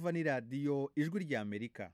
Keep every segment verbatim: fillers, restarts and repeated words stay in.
yumva ni radiyo ijwi ry'Amerika.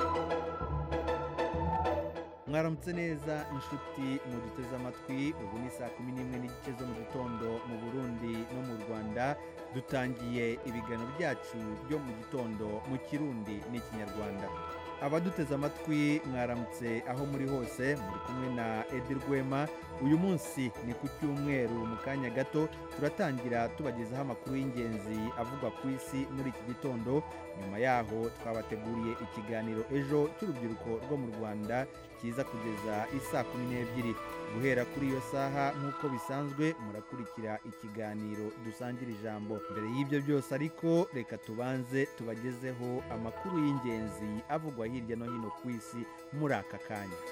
Mwaramutse neza inshuti muduteze amatwi, ubu ni saa kumi n'imwe n'igice zo mu gitondo mu Burundi no mu Rwanda. Dutangiye ibiganiro byacu byo mu gitondo mu Kirundi n'Ikinyarwanda. Abaduteze amatwi mwaramutse aho muri hose, muri kumwe na Edi Rwema. Uyu munsi ni ku cyumweru, mu kanya gato turatangira tubagezaho amakuru y'ingenzi avugwa ku isi muri iki gitondo. Nyuma yaho twabateguriye ikiganiro ejo cy'urubyiruko rwo mu Rwanda kiza kugeza isaa kumi n'ebyiri. Guhera kuri iyo saha nk'uko bisanzwe murakurikira ikiganiro dusangira ijambo. Mbere y'ibyo byose ariko reka tubanze tubagezeho amakuru y'ingenzi avugwa hirya no hino ku isi muri aka kanya.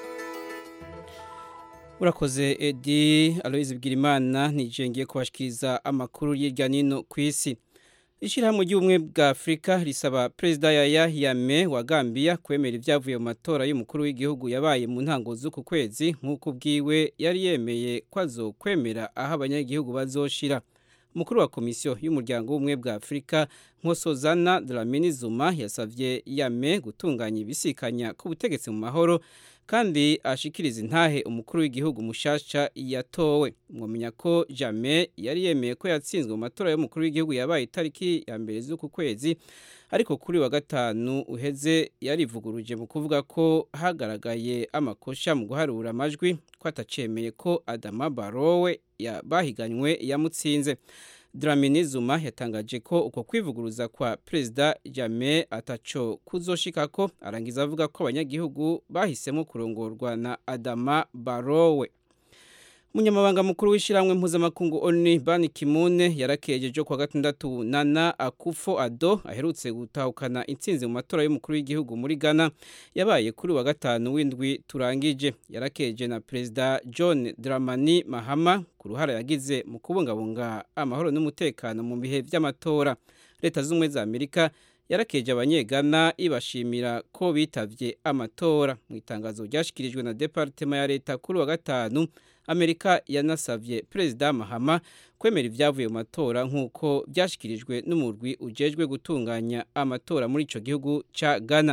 Urakoze Edi. Aloise Bwirimana nije ngiye kubashikiriza amakuru y'irya nino ku isi. Ishirahamwe ry'ubumwe bwa Afrika risaba Perezida Yahya Jammeh wa Gambia kwemera ivyavuye mu matora y'umukuru w'igihugu yabaye mu ntango z'uku kwezi, nk'uko bwiwe yari yemeye ko azokwemera aho abanyagihugu bazoshira. Umukuru wa komisiyo y'umuryango w'ubumwe bwa Afrika Nkosazana Dlamini Zuma yasavye Jammeh gutunganya ibisikanya ku butegetsi mu mahoro kandi ashikiriza intahe umukuru w'igihugu mushasha yatowe. Mwomenya ko Jammeh yari yemeye ko yatsinzwe mu matora y'umukuru w'igihugu yabaye itariki ya mbere z'uku kwezi, ariko kuri wa gatanu uheze yarivuguruje mu kuvuga ko hagaragaye amakosha mu guharura amajwi, ko atacemeye ko Adama Barrow bahiganywe yamutsinze. Dlamini Zuma yatangaje ko uko kwivuguruza kwa Perezida Jammeh ataco kuzoshikako, arangiza avuga ko abanyagihugu bahisemo kurongorwa na Adama Barrow. Umunyamabanga mukuru w'ishiramwe mpuzamakungu O N U Ban Ki-moon yarakejeje kwa gatandatu Nana Akufo-Addo aherutse gutahukana intsinzi mu matora y'umukuru w'igihugu muri Ghana yabaye kuri wa gatanu w'indwi turangije. Yarakeje na Perezida John Dramani Mahama ku ruhara yagize mu kubungabunga amahoro n'umutekano mu bihe by'amatora. Leta z'Ubumwe za Amerika yarakeje abanyegana ibashimira ko bitavye amatora. Mu itangazo ryashikirijwe na Departement ya Leta kuri wa gatanu, Amerika yanasavye Perezida Mahama kwemera ivyavuye mu matora nk'uko byashikirijwe n'umurwi ujejwe gutunganya amatora muri ico gihugu ca Ghana.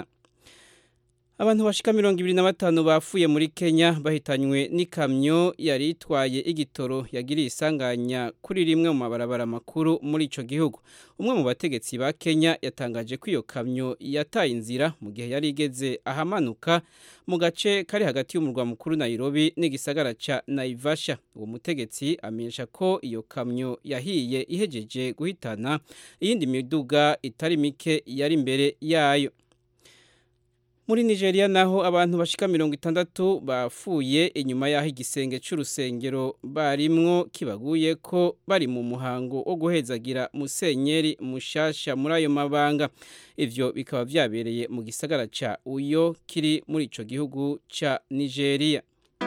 Abantu bashika mirongo ibiri na batanu bafuye muri Kenya bahitanywe n'ikamyo yari itwaye igitoro yagiriye isanganya kuri rimwe mu mabarabara makuru muri ico gihugu. Umwe mu bategetsi ba Kenya yatangaje ko iyo kamyo yataye inzira mu gihe yari igeze ahamanuka mu gace kari hagati y'umurwa mukuru Nairobi n'igisagara ca Naivasha. Uwo mutegetsi amenyesha ko iyo kamyo yahiye ihejeje guhitana iyindi miduga itari mike yari imbere yayo. Muri Nigeria naho abantu bashika mirongo itandatu bafuye inyuma yaho igisenge c'urusengero barimwo kibaguye ko bari mu muhango wo guhezagira musenyeri mushasha muri ayo mabanga. Ivyo bikaba vyabereye mu gisagara ca Uyo kiri muri ico gihugu ca Nigeria.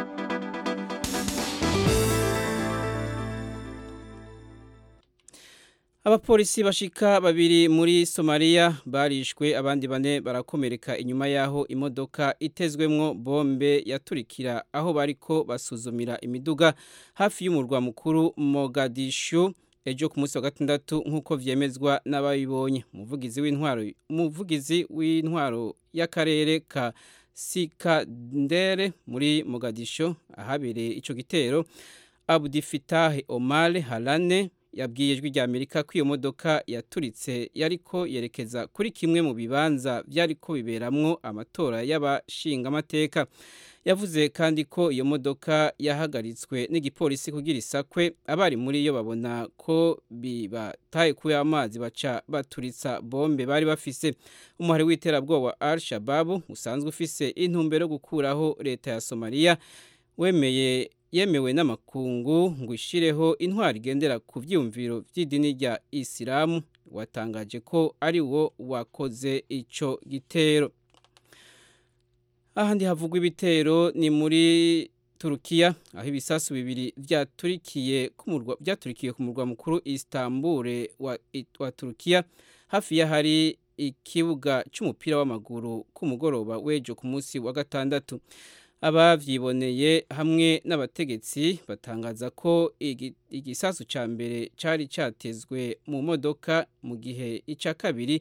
Abapolisi bashika babiri muri Somalia barishwe, abandi bane barakomereka inyuma yaho imodoka itezwemwo bombe yaturikira aho bariko basuzumira imiduga hafi y'umurwa mukuru Mogadishu ejo ku munsi wa gatandatu, nk'uko vyemezwa n'ababibonye. Umuvugizi w'intwaro umuvugizi w'intwaro y'akarere ka Sikandere muri Mogadishu ahabereye ico gitero, Abdi Fattah Omar Halane, yabwiye ijwi rya Amerika ko iyo modoka yaturitse yariko yerekeza kuri kimwe mu bibanza byariko biberamwo amatora y'abashinga amateka. Yavuze kandi ko iyo modoka yahagaritswe n'igipolisi kugira isakwe abari muri yo babona ko bibataye ku amazi baca baturitsa bombe bari bafise. Umuhari w'iterabwoba Al-Shabaab usanzwe ufise intumbero gukuraho leta ya Somalia wemeye yemewe n'amakungu ngo ishireho intwari igendera ku vyumviro vy'idini rya Isilamu, watangaje ko ari wo wakoze ico gitero. Ahandi havugwa ibitero ni muri Turukiya, aho ibisasu bibiri vyaturikiye ku murwa byaturikiye ku murwa mukuru Istanbul wa, wa Turukiya, hafi ya hari ikibuga c'umupira w'amaguru ku mugoroba wejo ku munsi wa gatandatu. Abavyiboneye hamwe n'abategetsi batangaza ko igisasu ca mbere cari catezwe mu modoka, mu gihe ica kabiri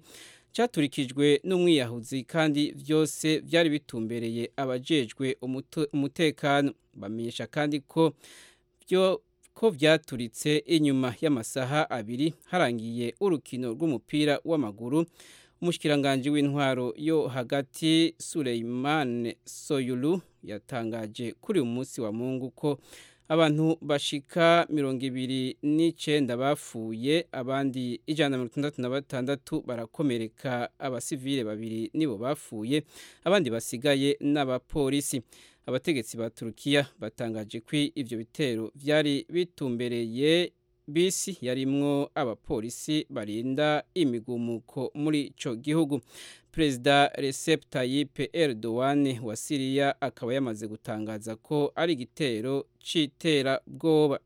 cyaturikijwe n'umwiyahuzi kandi byose byari bitumbereye abajejwe umutekano. Bamenyesha kandi ko byo ko vyaturitse inyuma y'amasaha abiri harangiye urukino rw'umupira w'amaguru. Umushikiranganje w'intwaro yo hagati Suleiman Soyulu yatangaje kuri umunsi wa Mungu ko abantu bashika mirongo ibiri n'icenda bapfuye, abandi ijana na mirongo itandatu na batandatu barakomereka, abasivile babiri nibo bapfuye, abandi basigaye n'abapolisi. Abategetsi ba Turukiya batangaje ko ivyo bitero vyari bitumbereye bisi yarimwo abapolisi barinda imigumuko muri ico gihugu. Perezida Recep Tayyip Erdogan wa Syria akaba yamaze gutangaza ko ari igitero citera bwoba.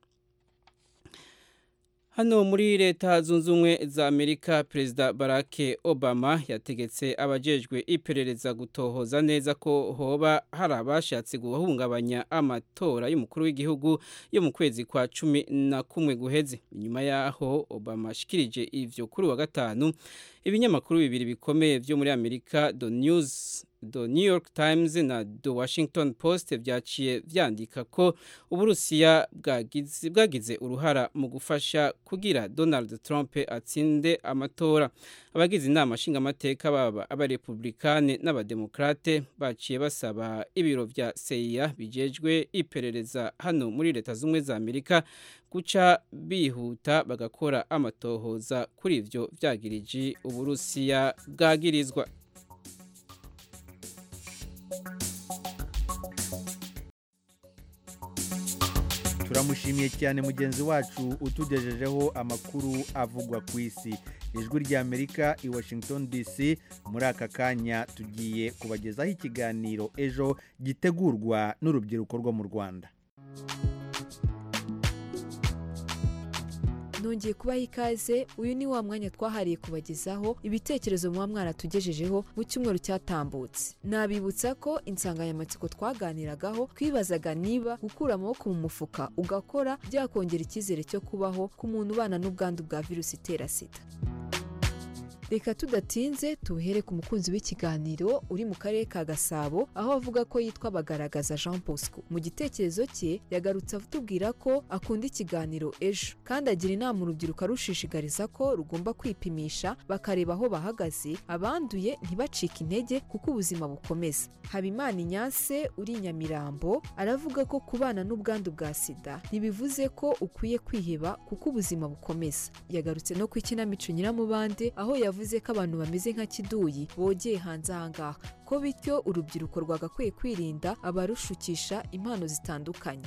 Hano muri leta zunze ubumwe za Amerika, Perezida Barack Obama yategetse abajejwe iperereza gutohoza neza ko hoba hari abashatse guhungabanya amatora y'umukuru w'igihugu yo mu kwezi kwa cumi na kumwe guheze. Inyuma yaho Obama ashikirije ivyo kuri wa gatanu, ibinyamakuru bibiri bikomeye vyo muri Amerika, The News The New York Times na The Washington Post vyaciye vyandika ko Uburusiya bwagize bwagize uruhara mu gufasha kugira Donald Trump atsinde amatora. Abagize inama nshinga amateka baba abarepublikane n'abademokrate baciye basaba ibiro vya C I A bijejwe iperereza hano muri leta zumwe za Amerika guca bihuta bagakora amatohoza kuri ivyo vyagiriji Uburusiya bwagirizwa. Turamushimiye cyane mugenzi wacu utugejejeho amakuru avugwa ku isi. Ijwi rya Amerika i Washington D C. Muri aka kanya tugiye kubagezaho ikiganiro ejo gitegurwa n'urubyiruko rwo mu Rwanda. Nongeye kubaha ikaze. Uyu ni wa mwanya twahariye kubagezaho ibitekerezo muba mwaratugejejeho mu cyumweru cyatambutse. Nabibutsa ko insanganyamatsiko twaganiragaho twibazaga niba gukura amaboko mu mufuka ugakora byakongera icyizere cyo kubaho ku muntu ubana n'ubwandu bwa virusi itera sida. Reka tudatinze tuhere ku mukunzi w'ikiganiro uri mu karere ka Gasabo, aho avuga ko yitwa Bagaragaza Jean Bosco. Mu gitekerezo cye yagarutse atubwira ko akunda ikiganiro ejo kandi agira inama urubyiruko arushishikariza ko rugomba kwipimisha bakareba aho bahagaze, abanduye ntibacike intege kuko ubuzima bukomeza. Habimana Inyase uri Nyamirambo aravuga ko kubana n'ubwandu bwa sida ntibivuze ko ukwiye kwiheba kuko ubuzima bukomeza. Yagarutse no ku ikinamico Nyiramubande aho yavuze ko abantu bameze nka Kiduyi bogeye hanze ahangaha, ko bityo urubyiruko rwagakwiye kwirinda abarushukisha impano zitandukanye.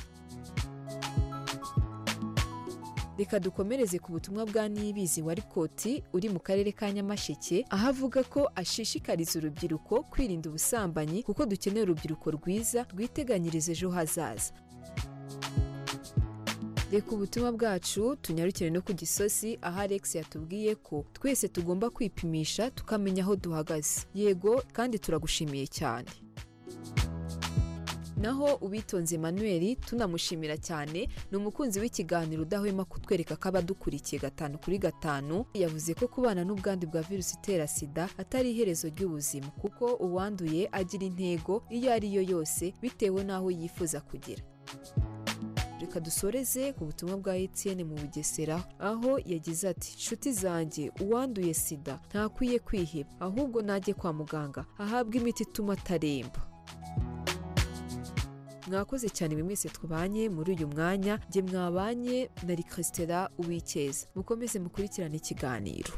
Reka dukomereze ku butumwa bwa Niyibizi wa Rikoti uri mu karere ka Nyamasheke, aho avuga ko ashishikariza urubyiruko kwirinda ubusambanyi kuko dukeneye urubyiruko rwiza rwiteganyiriza ejo hazaza. Reka ubutumwa bwacu tunyarukire no ku Gisozi, aho Alex yatubwiye ko twese tugomba kwipimisha tukamenya aho duhagaze. Yego kandi turagushimiye cyane. Naho Ubitonze Emmanuel tunamushimira cyane, ni umukunzi w'ikiganiro udahwema kutwereka ko abadukurikiye gatanu kuri gatanu. Yavuze ko kubana n'ubwandu bwa virusi itera sida atari iherezo ry'ubuzima kuko uwanduye agira intego iyo ari yo yose bitewe n'aho yifuza kugera. Reka dusoreze ku butumwa bwa Etienne mu Bugesera, aho yagize ati nshuti zanjye uwanduye sida ntakwiye kwiheba ahubwo najye kwa muganga ahabwa imiti ituma ataremba. Mwakoze cyane mwese twabanye muri uyu mwanya, nge mwabanye na Christela Uwikeza. Mukomeze mukurikirane ikiganiro.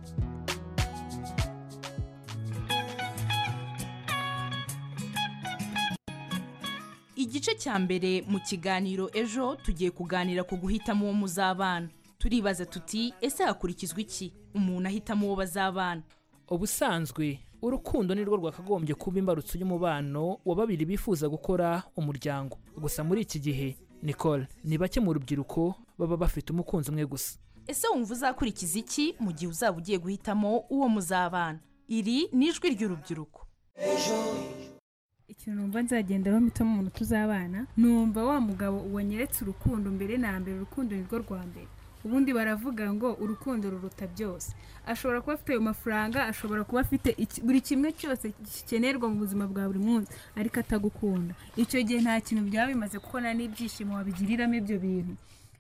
Igice cya mbere mu kiganiro ejo tugiye kuganira ku guhitamo uwo muzabana. Turibaza tuti ese hakurikizwa iki umuntu ahitamo uwo bazabana? Ubusanzwe urukundo ni rwo rwakagombye kuba imbarutso y'umubano wa babiri bifuza gukora umuryango. Gusa muri iki gihe Nicole, ni bake mu rubyiruko baba bafite umukunzi umwe gusa. Ese wumva uzakurikiza iki mu gihe uzaba ugiye guhitamo uwo muzabana? Iri ni ijwi ry'urubyiruko. Ikintu numva nzagenda bamitamo umuntu tuzabana, numva wa mugabo wanyeretse urukundo mbere na mbere, urukundo ni rwo rwa mbere. ubundi baravuga ngo urukundo ruruta byose. Ashobora kuba afite ayo mafaranga, ashobora kuba afite buri kimwe cyose gikenerwa mu buzima bwa buri munsi, ariko atagukunda. Icyo gihe nta kintu byaba bimaze, kuko nta n'ibyishimo wabigiriramo ibyo bintu.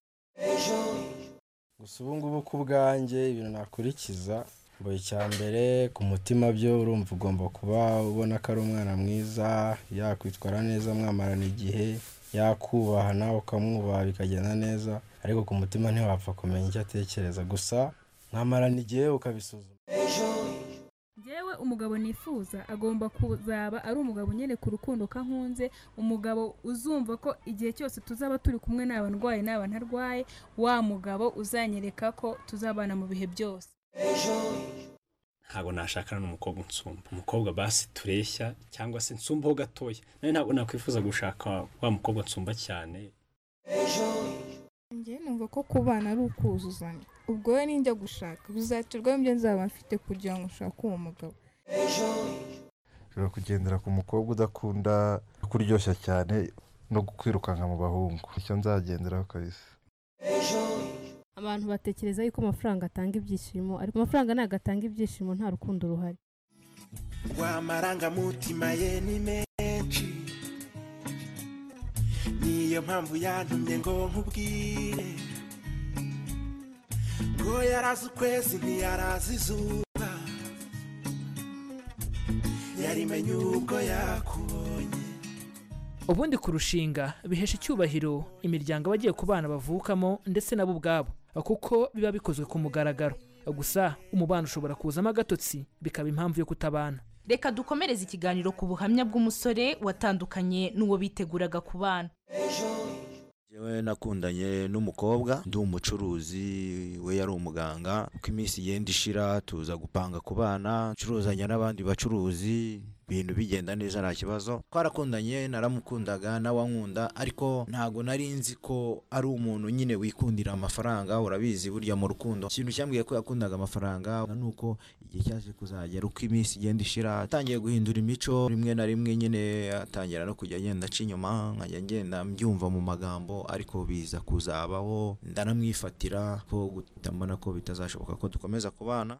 Gusa ubu ngubu ku bwanjye ibintu nakurikiza ngo icya mbere ku mutima byo urumva ugomba kuba ubona ko ari umwana mwiza, yakwitwara neza, mwamarana igihe, yakubaha nawe ukamwubaha bikagenda neza, ariko ku mutima ntiwapfa kumenya icyo atekereza, gusa mwamarana igihe ukabisuzuma. Jewe umugabo nifuza agomba kuzaba ari umugabo nyene ku rukundo kankunze, umugabo uzumva ko igihe cyose tuzaba turi kumwe n'aba ndwaye n'aba ntarwaye, wa mugabo uzanyereka ko tuzabana mu bihe byose. Ntabwo nashakana n'umukobwa nsumba, umukobwa basi tureshya cyangwa se nsumbaho gatoya, nawe ntabwo nakwifuza gushaka wa mukobwa nsumba cyane. Njye numva ko kubana ari ukuzuzanya, ubwo we ninjya gushaka bizaturwa ibyo nzaba mfite kugira ngo ushake uwo mugabo. Rero kugendera ku mukobwa udakunda kuryoshya cyane no kwirukanka mu bahungu, icyo nzagenderaho kabisa. Abantu batekereza yuko amafaranga atanga ibyishimo, ariko amafaranga ntago atanga ibyishimo, nta rukundo ruhari. Amarangamutima ye ni menshi, niyo mpamvu yantumye ngo nkubwire ngo yarazi ukwezi ntiyarazi izuba, yarimenye ubwo yakubonye. Ubundi kurushinga bihesha icyubahiro imiryango abagiye ku bana bavukamo ndetse nabo ubwabo, kuko biba bikozwe ku mugaragaro. Gusa umubano ushobora kuzamo agatotsi bikaba impamvu yo kutabana. Reka dukomereze ikiganiro ku buhamya bw'umusore watandukanye n'uwo biteguraga ku bana. Jewe nakundanye n'umukobwa, ndi umucuruzi, we yari umuganga. Uko iminsi igenda ishira tuza gupanga ku bana, ncuruzanya n'abandi bacuruzi, ibintu bigenda neza nta kibazo. Twarakundanye, naramukundaga nawe ankunda, ariko ntago nari nzi ko ari umuntu nyine wikundira amafaranga. Urabizi burya mu rukundo ikintu cyambwiye ko yakundaga amafaranga nuko igihe cyaje kuzagera uko iminsi igenda ishira atangiye guhindura imico, rimwe na rimwe nyine atangira no kujya agenda aca inyuma, nkajya ngenda mbyumva mu magambo, ariko biza kuzabaho ndanamwifatira ko gutambana ko bitazashoboka ko dukomeza kubana.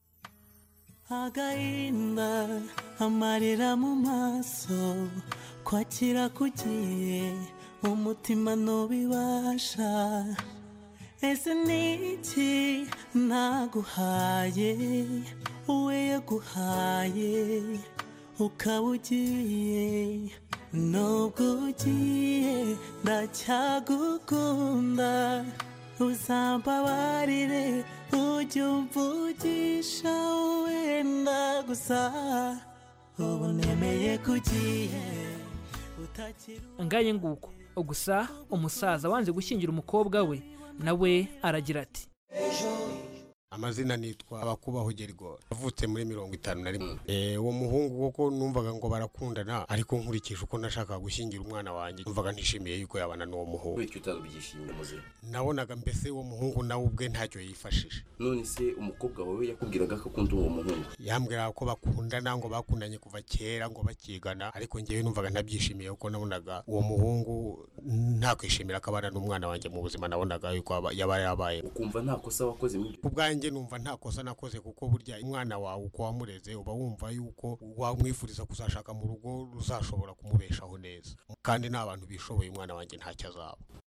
Agahinda amarira mu maso, kwakira kugiye umutima ntubibasha. Ese niki naguhaye uwe yaguhaye ukaba ugiye, nubwo ugiye ndacyagukunda, uzambabarire ujye umvugisha wenda gusa, ubu nemeye kugiye utakiri. Ngaye nguko gusa umusaza wanze gushyingira umukobwa we nawe aragira ati: Amazina nitwa Abakubaho Gerigor, avutse muri mirongo itanu na rimwe. Eh uwo muhungu koko numvaga ngo barakundana, ariko nkurikije uko nashaka gushyingira umwana wanjye numvaga ntishimiye yuko yabana n'uwo muhungu. Icyo utazubyishimiye muze. Nabonaga mbese uwo muhungu nawe ubwe ntacyo yifashije. None se umukobwa wawe yakubwiraga ko akunda uwo muhungu? Yambwira ko bakundana, ngo bakundanye kuva kera, ngo bakigana, ariko ngewe numvaga ntabyishimiye kuko nabonaga uwo muhungu nta kwishimira akabana n'umwana wanjye mu buzima. Nabonaga yuko yaba yabaye. Ukumva nta kosa wakoze mu ubwanjye, numva nta kosa nakoze, kuko burya umwana wawe uko wamureze uba wumva yuko wamwifuriza kuzashaka mu rugo ruzashobora kumubeshaho neza, kandi n'abantu bishoboye umwana wanjye ntacyo azaba.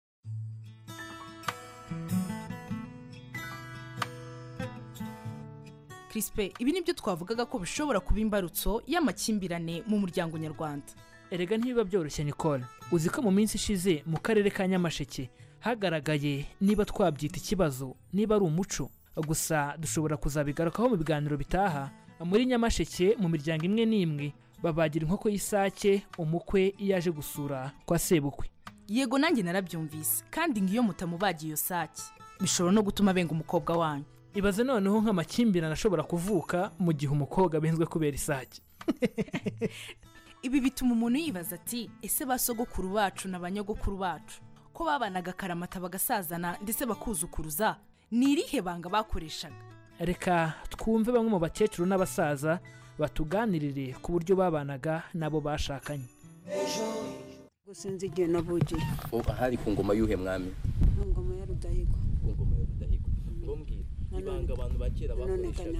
Crispe, ibi nibyo twavugaga ko bishobora kuba imbarutso y'amakimbirane mu muryango nyarwanda. Erega ntibiba byoroshye Nicole, uzi ko mu minsi ishize mu karere ka Nyamasheke hagaragaye, niba twabyita ikibazo niba ari umuco, gusa dushobora kuzabigarukaho mu biganiro bitaha. Muri Nyamasheke mu miryango imwe n'imwe babagira inkoko y'isake umukwe iyo yaje gusura kwa sebukwe. Yego nanjye narabyumvise, kandi ngiyo mutamubagiye iyo sake bishobora no gutuma benga umukobwa wanyu. Ibaze noneho nk'amakimbirane ashobora kuvuka mu gihe umukobwa benzwe kubera isake. Ibi bituma umuntu yibaza ati, ese basogokuru bacu n'abanyogokuru bacu ko babanaga karamata bagasazana ndetse bakuzukuruza, ni irihe banga bakoreshaga? Reka twumve bamwe mu bakecuru n'abasaza batuganirire ku buryo babanaga nabo bashakanye. Gusinzi igihe navugiye ahari ku ngoma y'uhe mwami? Ngoma ya Rudahigwa. Ku ngoma ya Rudahigwa. ibanga abantu bakera bakoreshaga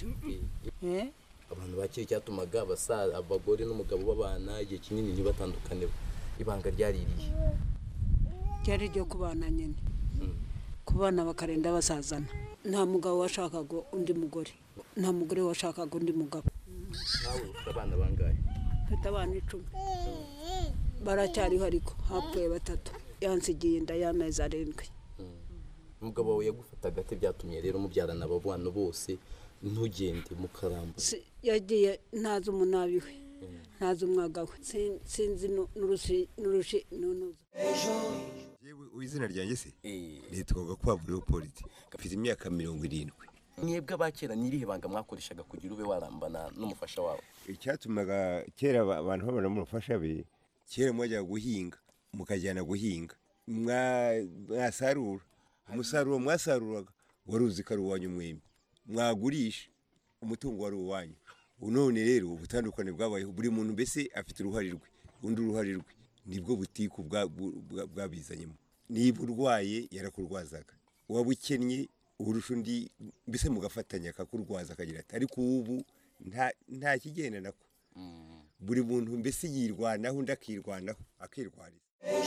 eh abantu bakera cyatumaga abasaza abagore n'umugabo babana igihe kinini ntibatandukane ibanga ryaririye cyari ryo kubana nyene kubana bakarenda basazana nta mugabo washakaga undi mugore nta mugore washakaga undi mugabo nawe abana bangaye mfite abana icumi baracyariho ariko hapfuye batatu yansigiye inda y'amezi arindwi umugabo wawe yagufata gate byatumye rero mubyarana abo bana bose ntugende mukaramba yagiye ntazi umunabi we ntazi umwaga we sinzi n'urushi n'urushi nunuza yewe izina ryanjye se nitwaga kwa Leopold gafite imyaka mirongo irindwi mwebwe abakera nirihe banga mwakoreshaga kugira ube warambana n'umufasha wawe icyatumaga kera abantu babana n'umufasha be kera mwajya guhinga mukajyana guhinga mwasarura umusaruro mwasaruraga waruzi ko ari uwanyu mwembi mwagurisha umutungo wari uwanyu none rero ubutandukane bwabayeho buri muntu mbese afite uruhare rwe undi uruhare rwe nibwo butiku bwabizanyemo niba urwaye yarakurwazaga waba ukennye urusha undi mbese mugafatanya akakurwaza akagira ati ariko ubu nta kigenda nako buri muntu mbese yirwanaho undi akirwanaho akirwariza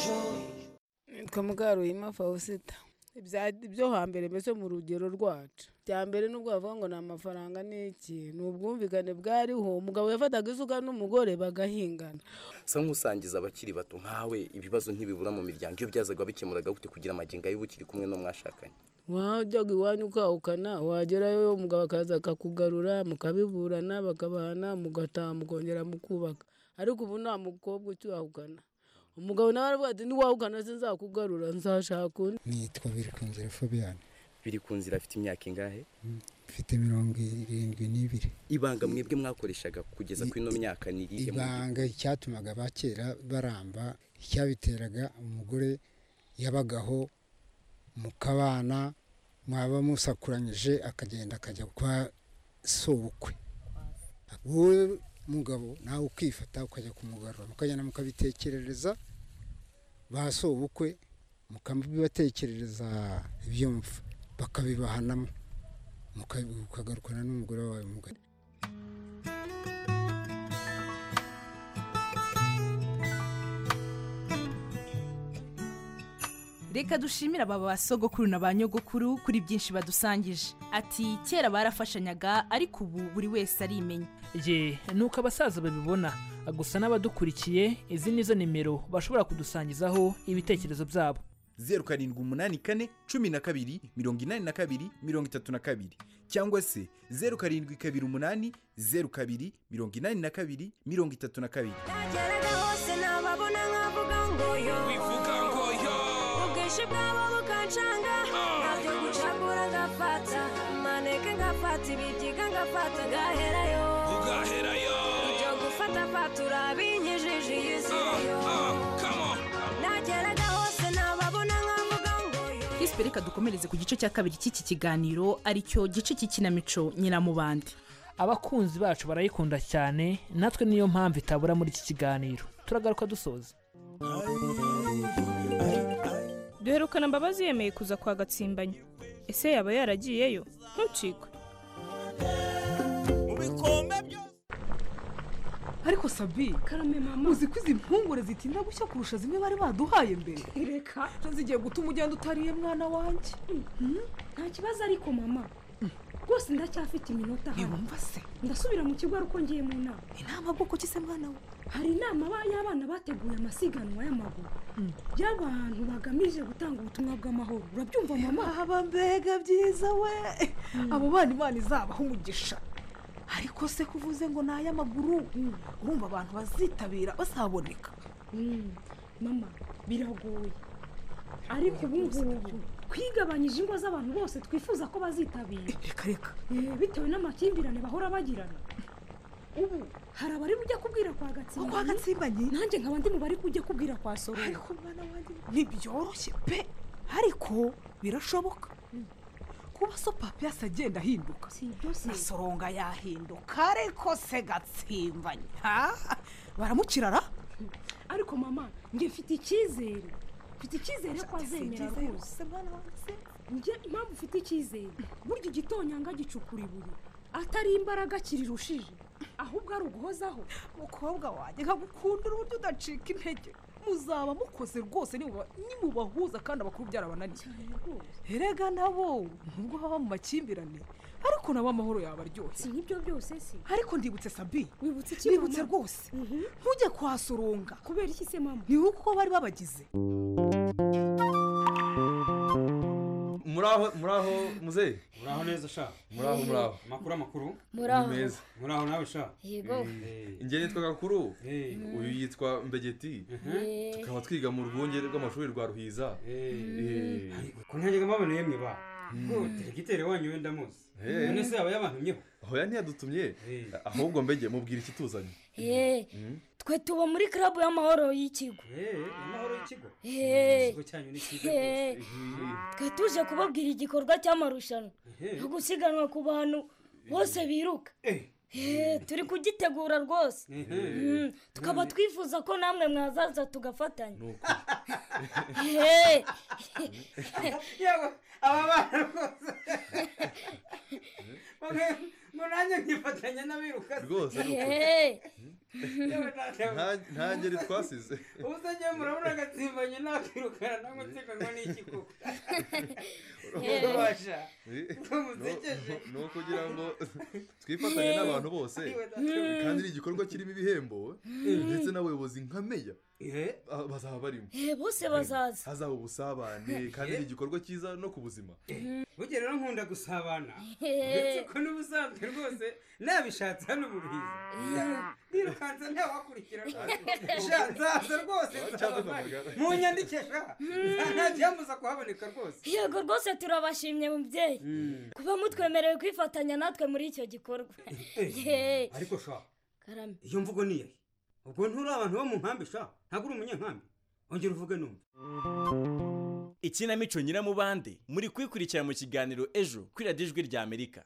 nitwa Mugaruhima Fausita ibyo hambere mbese mu rugero rwacu bya mbere nubwo bavuga ngo ni amafaranga n'iki ni ubwumvikane bwariho umugabo yafataga isuka n'umugore bagahingana sa nk'usangiza abakiri bato nkawe ibibazo ntibibura mu miryango iyo byazaga bikemuraga gute kugira amagingo y'ubukiri kumwe no mwashakanye wajyaga iwanyu ukahukana wagerayo umugabo akaza akakugarura mukabiburana bakabana mugataha mukongera mukubaka ariko ubu nta mukobwa ucyahukana umugabo nawe aravuga ati niwahukana sinzakugarura nzashaka undi nitwa Birikunzira Fabian Birikunzira afite imyaka ingahe mfite mirongo irindwi n'ibiri ibanga mwebwe mwakoreshaga kugeza kuri ino myaka nirihe ibanga icyatumaga bakera baramba icyabiteraga umugore yabagaho mukabana mwaba musakuranyije akagenda akajya kwa sobukwe wowe mugabo nawe ukifata ukajya kumugarura mukajyana mukabitekerereza basobukwe mukabibatekerereza ibyumva bakabibahanamo mukagarukana n'umugore wawe mugari reka dushimira aba basogokuru na ba nyogokuru kuri byinshi badusangije ati kera barafashanyaga ariko ubu buri wese arimenya ye nuko abasaza babibona gusa n'abadukurikiye izi nizo nimero bashobora kudusangizaho ibitekerezo byabo zeru karindwi umunani kane cumi na kabiri mirongo inani na kabiri mirongo itatu na kabiri cyangwa se zeru karindwi kabiri umunani zeru kabiri mirongo inani na kabiri mirongo itatu na kabiri nageraga hose nababona nkavuga ngo yo wivuga ngo yo ubwinshi bwabo bukancanga nabyo gucagura ngafata maneke ngafata ibibyiga ngafata ngaherayo ugaherayo ibyo gufata fatura binyijije iyi si yo nageraga hose nababona nkavuga ngo yo Kispe reka dukomereze ku gice cya kabiri cy'iki kiganiro aricyo gice cy'ikinamico Nyiramubande abakunzi bacu barayikunda cyane natwe niyo mpamvu itabura muri iki kiganiro turagaruka dusoza duherukana Mbabazi yemeye kuza kwa Gatsimbanya ese yaba yaragiyeyo ntucikwe ariko Sabi karame mama uzi ko izi mpungure zitinda gushya kurusha zimwe bari baduhaye mbere reka zigiye gutuma ugenda utariye mwana wanjye nta kibazo ariko mama rwose ndacyafite iminota hano ntiwumva se ndasubira mu kigo ariko ngiye mu nama inama bwoko ki se mwana we hari inama y'abana bateguye amasiganwa y'amaguru y'abantu bagamije gutanga ubutumwa bw'amahoro urabyumva mama aba mbega byiza we abo bana imana izabaho umugisha ariko se kuvuze ngo ni ay'amaguru urumva abantu bazitabira bazaboneka mama biragoye ariko ubu ngubu twigabanyije ingo z'abantu bose twifuza ko bazitabira reka reka bitewe n'amakimbirane bahora bagirana ubu hari abari bujya kubwira kwa Gatsimbanye kwa Gatsimbanye nanjye nkaba ndi mu bari kujya kubwira kwa Sorunga ariko mwana wanjye ntibyoroshye pe ariko birashoboka kuba so papa yasagenda ahinduka na Soronga yahinduka ariko se Gatsimbanye baramukirara ariko mama njye mfite icyizere mfite icyizere ko azemera rwose njye impamvu ufite icyizere burya igitonyanga gicukura ibuye atari imbaraga kirirushije ahubwo ari uguhozaho. mukobwa wanjye nkagukundira uburyo udacika intege muzaba mukoze rwose nimubahuza kandi abakuru byarabananiye. erega nabo nubwo baba mu makimbirane ariko nabo amahoro yaba aryoshye. si nk'ibyo byose se. ariko ndibutse Sabi, wibutse iki ndibutse rwose ntujye kwasoronga. kubera iki se mama? ni uko bari babagize. muraho muraho muzehe. muraho neza sha. muraho muraho. makuru amakuru. Muraho. Ni meza. muraho nawe sha. yego. Inge nitwa Gakuru, uyu yitwa Mbegeti, tukaba twiga mu rwunge rw'amashuri rwa Ruhiza. ko ntajyaga mbabona yemwe ba diregiteri wanyu wenda muzi. none se aba yabantumyeho? hoya ntiyadutumye, ahubwo mbege mubwira ikituzanye. twe tuba muri club y'amahoro y'ikigo. y'amahoro y'ikigo? ikigo cyanyu ni cyiza rwose. twe tuje kubabwira igikorwa cy'amarushanwa no gusiganwa ku bantu bose biruka. turi kugitegura rwose, tukaba twifuza ko namwe mwazaza tugafatanya. aba bana rwose ngo nanjye nkifatanya n'abiruka rwose. nta ngeri twasize. ubu se njyewe murabona agatsimbanye nakirukana namwe nsiganwa n'iki koko? urabasha musekeje ni ukugira ngo twifatanye n'abantu bose kandi ni igikorwa kirimo ibihembo ndetse n'abayobozi nka meya bazaba barimo. bose bazaza. hazaba ubusabane kandi ni igikorwa cyiza no ku buzima. burya rero nkunda gusabana ndetse ko n'ubusanzwe rwose nabishatse hano mu Ruhiza nirukanze ntawakurikira nzaza rwose mu nyandikisha nta cyambuza kuhaboneka rwose. yego rwose turabashimye mubyeyi kuba mutwemerewe kwifatanya natwe muri icyo gikorwa. ariko sha karame, iyo mvugo ni yayo ubwo nturi abantu bo mu nkambi sha ntabwo uri umunyankambi, ongera uvuge numva. ikinamico Nyiramubande muri kwikurikira mu kiganiro ejo kuri radiyo ijwi rya Amerika.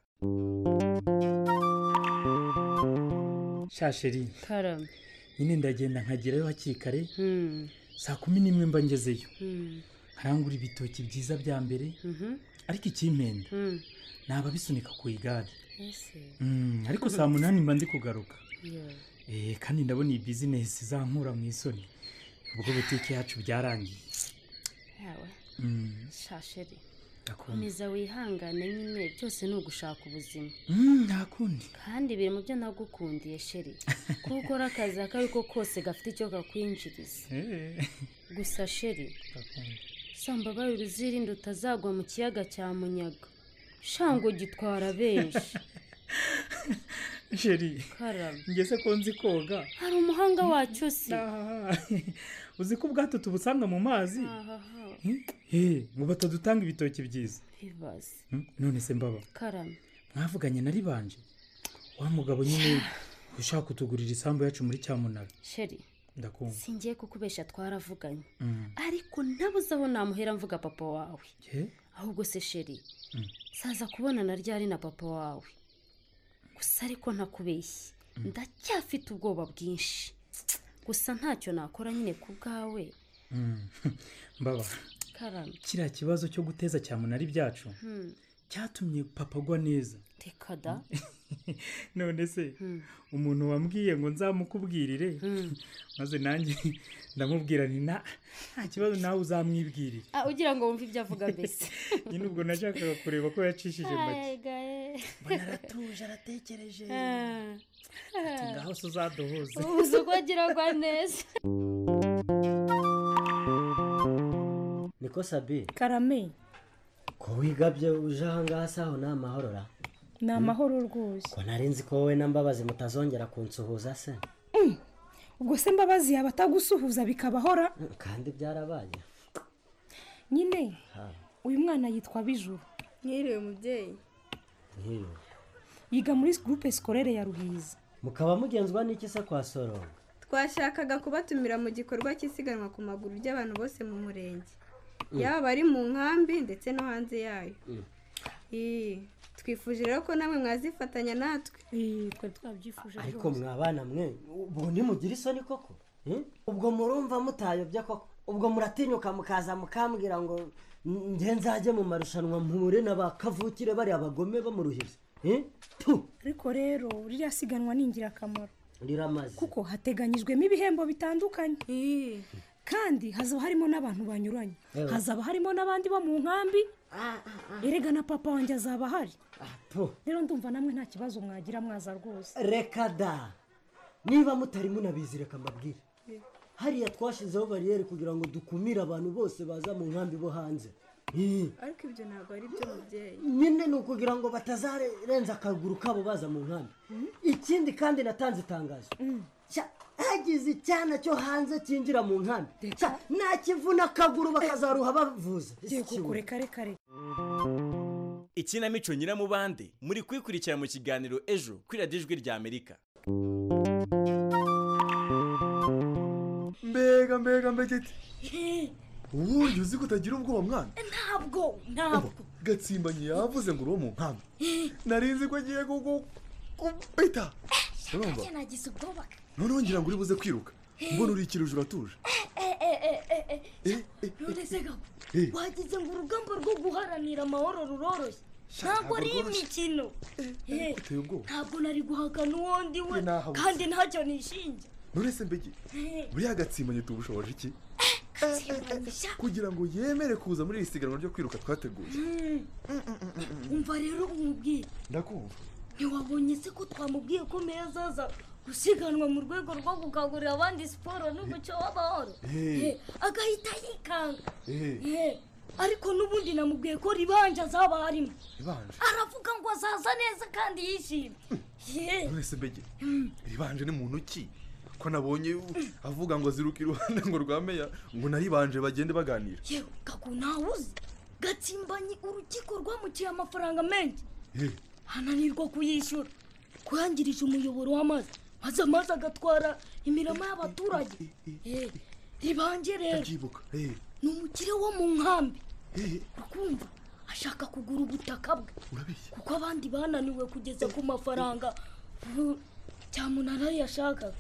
shasheri karame, nyine ndagenda nkagerayo hakiri kare saa kumi n'imwe mba ngezeyo nkarangura ibitoki byiza bya mbere, ariko ikimpenda naba bisunika ku igare, ariko saa munani mba ndi kugaruka. kandi ndabona iyi bizinesi izankura mu isoni ubwo butike yacu byarangiye. yawe shasheri komeza wihangane, nyine byose ni ugushaka ubuzima. nta kundi kandi biri mu byo nagukundiye sheri, kuko ukora akazi ako ari ko kose gafite icyo kakwinjiriza. gusa sheri sambabarira uzirinde utazagwa mu kiyaga cya Munyaga, shango gitwara benshi. sheri ngeze ko nzi koga, hari umuhanga wacyo si uzi ko ubwato tubusanga mu mazi. ngo batadutanga ibitoki byiza. bibaze none se mbaba karame, mwavuganye na Ribanje wa mugabo nyine ushaka kutugurira isambu yacu muri Cyamunara? sheri ndakumva. singiye kukubesha twaravuganye, ariko nabuze aho namuhera mvuga papa wawe. ahubwo se sheri saza kubonana ryari na papa wawe? gusa ariko ntakubeshye ndacyafite ubwoba bwinshi, gusa ntacyo nakora nyine ku bwawe. mbaba karame, kiriya kibazo cyo guteza Cyamunara ibyacu cyatumye papa agwa neza. reka da. none se umuntu wambwiye ngo nzamukubwirire maze nanjye ndamubwira ni nta kibazo nawe uzamwibwirire. ugira ngo wumve ibyo avuga mbese. nyine ubwo nashakaga kureba ko yacishije make. mbona aratuje aratekereje ati ngaho se uzaduhuze. uzi uko agirwa neza. niko Sabi karame, ko wigabye uje ahangaha saho ni amahoro ra? ni amahoro rwose. ko nari nzi ko wowe na Mbabazi mutazongera kunsuhuza se. ubwo se Mbabazi yaba atagusuhuza bikabahora? kandi byarabaye nyine. uyu mwana yitwa Bijuru. mwiriwe mubyeyi. mwiriwe. yiga muri groupe scolaire ya Ruhiza. mukaba mugenzwa n'iki se kwa Soronga? twashakaga kubatumira mu gikorwa cy'isiganwa ku maguru by'abantu bose mu murenge, yaba bari mu nkambi ndetse no hanze yayo. twifuje rero ko namwe mwazifatanya natwe. twari twabyifuje rwose. ariko mwabana mwe ubu ntimugira isoni koko? ubwo murumva mutayobya koko? ubwo muratinyuka mukaza mukambwira ngo njye nzajye mu marushanwa mpure n'abakavukire bari abagome bamuruhiza ariko rero ririya siganwa ni ingirakamaro riramaze kuko hateganyijwemo ibihembo bitandukanye kandi hazaba harimo n'abantu banyuranye hazaba harimo n'abandi bo mu nkambi erega na papa wanjye azaba ahari rero ndumva namwe nta kibazo mwagira mwaza rwose reka da niba mutari munabizi reka mbabwire hariya twashizeho bariyeri kugira ngo dukumire abantu bose baza mu nkambi bo hanze ariko ibyo ntabwo ari byo mubyeyi nyine ni ukugira ngo batazarenza akaguru kabo baza mu nkambi ikindi kandi natanze itangazo hagize icyana cyo hanze cyinjira mu nkambi nakivuna akaguru bakazaruha bavuza reka reka reka ikinamico nyiramubande muri kwikurikira mu kiganiro ejo kuri radiyo ijwi rya amerika. mbega mbega mbegeti uburyo uzi ko utagira ubwoba mwana ntabwo ntabwo gatsimbanyi yavuze ngo uri uwo mu nkambi narinzi ko agiye gukubita urumva nagize ubwoba noneho ngira ngo uri buze kwiruka mbona uri ikirujura uratuje none se gabo wagize ngo urugamba rwo guharanira amahoro ruroroshye ntabwo ari imikino ntabwo nari guhakana uwundi we kandi ntacyo nishinja none se mbege buriya gatsimbanyi tubushoboje iki kugira ngo yemere kuza muri iri siganwa ryo kwiruka twateguye umva rero umubwire ndakumva ntiwabonye se ko twamubwiye ko meya azaza gusiganwa mu rwego rwo gukangurira abandi siporo n'umuco w'amahoro agahita yikanga ariko n'ubundi namubwiye ko ribanje azaba harimo aravuga ngo azaza neza kandi yishimye none se mbege ribanje ni muntu ki ko nabonye avuga ngo ziruka iruhande ngo rwa meya ngo naribanje bagende baganira yewe kagu ntawuzi gatsimbanyi urukiko rwamuciye amafaranga menshi hananirwa kuyishyura kuyangirije umuyoboro w'amazi maze amazi agatwara imirama y'abaturage ribanje rero ni umukire wo mu nkambi ukumva ashaka kugura ubutaka bwe kuko abandi bananiwe kugeza ku mafaranga cyamunara yashakaga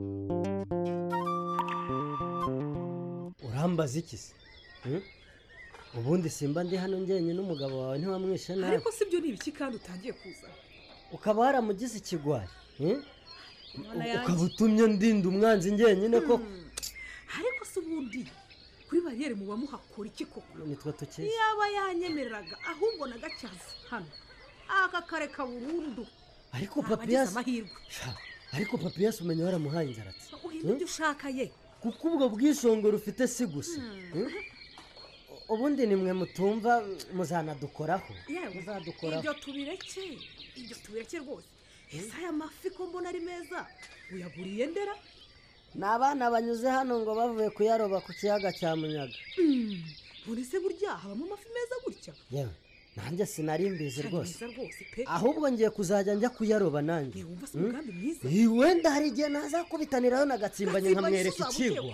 urambaza iki se ubundi simba ndi hano njyenyine n'umugabo wawe ntiwamwishe nabi ariko si byo ni ibiki kandi utangiye kuza ukaba waramugize ikigwari ukaba utumye ndinda umwanzi njyenyine koko ariko si ubundi kuri bariyeri muba muhakora iki koko nitwa tukeze yaba yanyemereraga ahubwo nagacyaza hano aka kareka burundu ariko papiyasi ariko papiyasi umenya waramuhaye inzaratsi uhinde ibyo ushaka ye kuko ubwo bwisongero ufite si gusa ubundi nimwe mutumva muzanadukoraho muzadukoraho ibyo tubireke ibyo tubireke rwose ese aya mafi ko mbona ari meza uyaguriye ndera ni abana banyuze hano ngo bavuye kuyaroba ku kiyaga cya munyaga buri se burya habamo amafi meza gutya yewe nanjye sinari mbizi rwose ahubwo ngiye kuzajya njya kuyaroba nanjye wenda hari igihe naza kubitaniraho nagatsimbanye nkamwereka ikigwa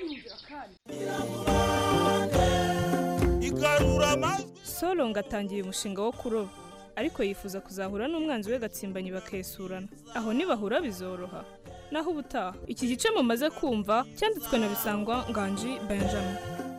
solo ngatangiye umushinga wo kuroba ariko yifuza kuzahura n'umwanzi we gatsimbanyi bakesurana aho nibahura bizoroha naho ubutaha iki gice mumaze kumva cyanditswe na Bisangwa Nganji Benjamin.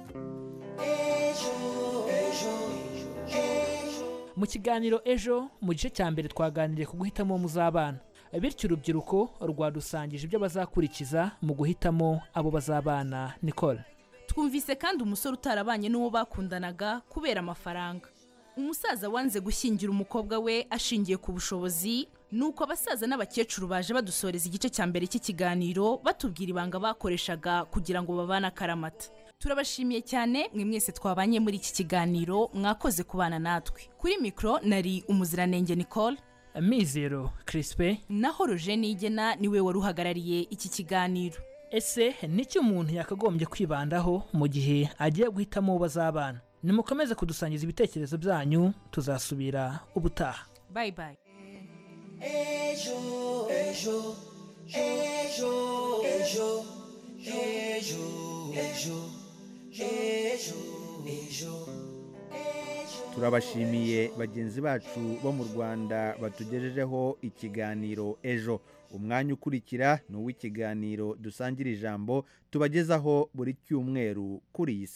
mu kiganiro ejo mu gice cya mbere twaganiriye ku guhitamo muzabana bityo urubyiruko rwadusangije ibyo bazakurikiza mu guhitamo abo bazabana. Nicole, twumvise kandi umusore utarabanye n'uwo bakundanaga kubera amafaranga, umusaza wanze gushyingira umukobwa we ashingiye ku bushobozi, nuko abasaza n'abakecuru baje badusoreza igice cya mbere cy'ikiganiro batubwira ibanga bakoreshaga kugira ngo babane akaramata. Turabashimiye cyane mwe mwese twabanye muri iki kiganiro, mwakoze kubana natwe. Kuri mikro nari umuziranenge Nicole, Mizero Crispe, naho Roger Nigena niwe waruhagarariye iki kiganiro. Ese nicyo umuntu yakagombye kwibandaho mu gihe agiye guhitamo bazabana? Nimukomeze kudusangiza ibitekerezo byanyu, tuzasubira ubutaha. Bye bye. Ejo, ejo, ejo, ejo, ejo, ejo, ejo, ejo, ejo. turabashimiye bagenzi bacu bo mu Rwanda batugejejeho ikiganiro ejo. Umwanya ukurikira ni uw'ikiganiro dusangira ijambo tubagezaho buri cyumweru kuri iyi